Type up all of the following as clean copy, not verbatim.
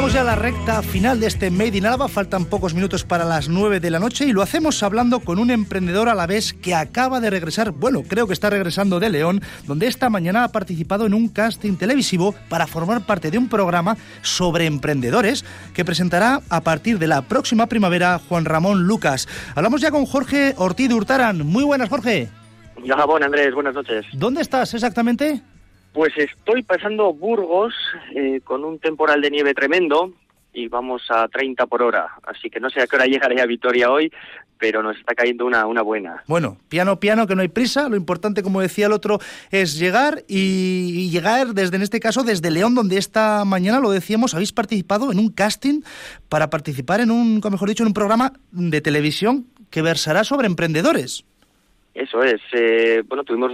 Llegamos ya a la recta final de este Made in Álava, faltan pocos minutos para las 9 de la noche y lo hacemos hablando con un emprendedor alavés que acaba de regresar, bueno, creo que está regresando de León, donde esta mañana ha participado en un casting televisivo para formar parte de un programa sobre emprendedores que presentará a partir de la próxima primavera Juan Ramón Lucas. Hablamos ya con Jorge Ortiz de Hurtaran. Muy buenas, Jorge. Ya, Gabón, Andrés, buenas noches. ¿Dónde estás exactamente? Pues estoy pasando Burgos con un temporal de nieve tremendo y vamos a 30 por hora, así que no sé a qué hora llegaré a Vitoria hoy, pero nos está cayendo una buena. Bueno, piano, que no hay prisa, lo importante, como decía el otro, es llegar y llegar desde, en este caso, desde León, donde esta mañana, lo decíamos, habéis participado en un casting para participar en un, como mejor dicho, en un programa de televisión que versará sobre emprendedores. Eso es. Bueno, tuvimos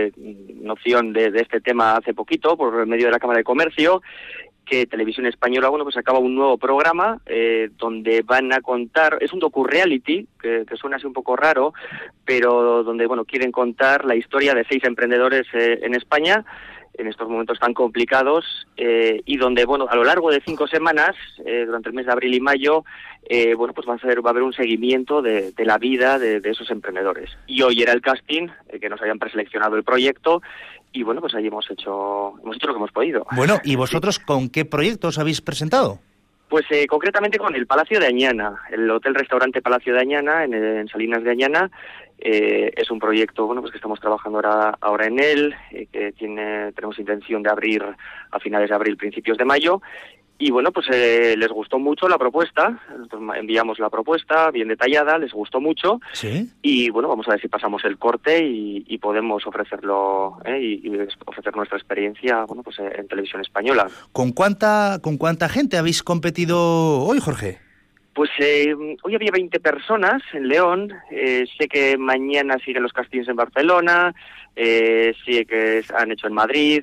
noción de este tema hace poquito por medio de la Cámara de Comercio, que Televisión Española, bueno, pues acaba un nuevo programa donde van a contar, es un docu-reality, que suena así un poco raro, pero donde, bueno, quieren contar la historia de 6 emprendedores en España, en estos momentos tan complicados, y donde, bueno, a lo largo de 5 semanas, durante el mes de abril y mayo, bueno, pues va a haber un seguimiento de la vida de esos emprendedores. Y hoy era el casting, que nos habían preseleccionado el proyecto, y bueno, pues ahí hemos hecho lo que hemos podido. Bueno, ¿y vosotros con qué proyectos habéis presentado? Pues concretamente con el Palacio de Añana, el hotel-restaurante Palacio de Añana, en Salinas de Añana. Es un proyecto, bueno, pues que estamos trabajando ahora en él, que tenemos intención de abrir a finales de abril, principios de mayo. Y bueno, pues les gustó mucho la propuesta, nosotros enviamos la propuesta bien detallada, les gustó mucho. ¿Sí? Y bueno, vamos a ver si pasamos el corte y podemos ofrecerlo y ofrecer nuestra experiencia, bueno, pues en Televisión Española. ¿Con cuánta gente habéis competido hoy, Jorge? Pues hoy había 20 personas en León, sé que mañana siguen los castings en Barcelona, sí que han hecho en Madrid.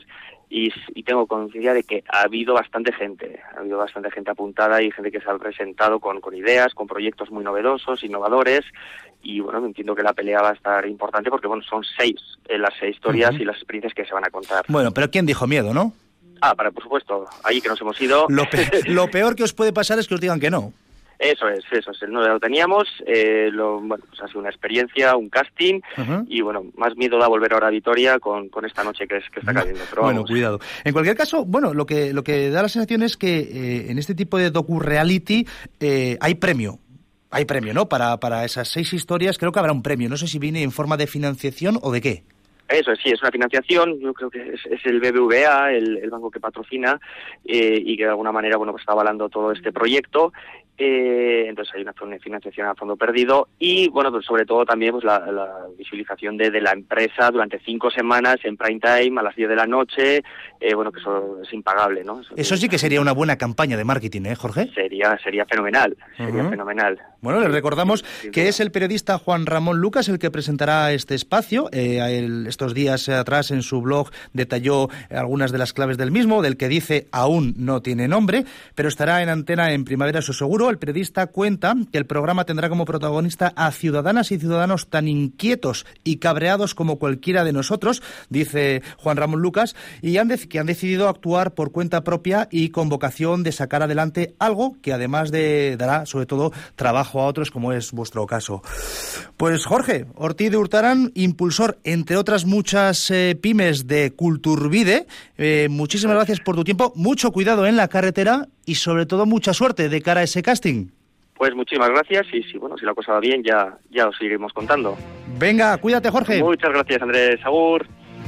Y tengo conciencia de que ha habido bastante gente apuntada y gente que se ha presentado con ideas, con proyectos muy novedosos, innovadores, y bueno, entiendo que la pelea va a estar importante porque bueno, son 6 las historias y las experiencias que se van a contar. Bueno, pero ¿quién dijo miedo, no? Por supuesto, ahí que nos hemos ido. Lo peor que os puede pasar es que os digan que no. Eso es, no lo teníamos, bueno, pues ha sido una experiencia, un casting, y bueno, más miedo da volver ahora a Vitoria con esta noche que está cayendo. Pero bueno, cuidado. En cualquier caso, bueno, lo que da la sensación es que en este tipo de docu-reality hay premio, ¿no? Para esas 6 historias creo que habrá un premio, no sé si viene en forma de financiación o de qué. Eso sí, es una financiación, yo creo que es el BBVA, el banco que patrocina y que de alguna manera, bueno, pues está avalando todo este proyecto. Entonces hay una financiación a fondo perdido y, bueno, pues sobre todo también pues la visualización de la empresa durante 5 semanas en prime time a las 10 de la noche, bueno, que eso es impagable, ¿no? Eso sí que sería una buena campaña de marketing, ¿eh, Jorge? Sería fenomenal, fenomenal. Bueno, les recordamos que es el periodista Juan Ramón Lucas el que presentará este espacio. Estos días atrás en su blog detalló algunas de las claves del mismo, del que dice aún no tiene nombre, pero estará en antena en primavera, eso seguro. El periodista cuenta que el programa tendrá como protagonista a ciudadanas y ciudadanos tan inquietos y cabreados como cualquiera de nosotros, dice Juan Ramón Lucas, y que han decidido actuar por cuenta propia y con vocación de sacar adelante algo que además dará sobre todo trabajo a otros, como es vuestro caso. Pues Jorge Ortiz de Hurtaran, impulsor, entre otras muchas pymes de Culturvide, muchísimas gracias por tu tiempo, mucho cuidado en la carretera y sobre todo mucha suerte de cara a ese casting. Pues muchísimas gracias y si la cosa va bien ya os seguiremos contando. Venga, cuídate, Jorge. Muchas gracias, Andrés. Agur.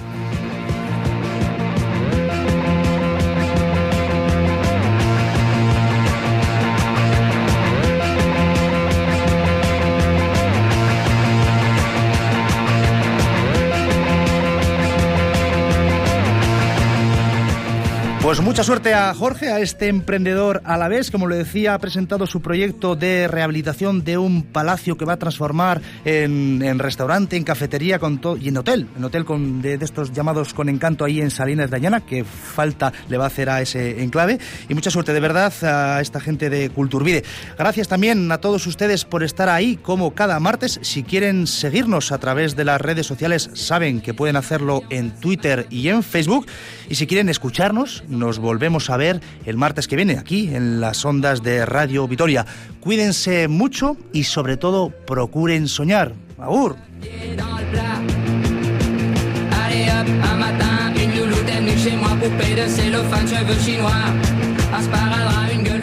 Pues mucha suerte a Jorge, a este emprendedor alavés, como le decía, ha presentado su proyecto de rehabilitación de un palacio que va a transformar en restaurante, en cafetería y en hotel de estos llamados con encanto ahí en Salinas de Añana, que falta le va a hacer a ese enclave. Y mucha suerte de verdad a esta gente de Culturvide. Gracias también a todos ustedes por estar ahí como cada martes. Si quieren seguirnos a través de las redes sociales, saben que pueden hacerlo en Twitter y en Facebook. Y si quieren escucharnos nos volvemos a ver el martes que viene, aquí en las ondas de Radio Vitoria. Cuídense mucho y sobre todo procuren soñar. Agur. Un matin, une louloute est venue chez moi, poupée de cellophane, cheveux chinois, un sparadrap, une gueule.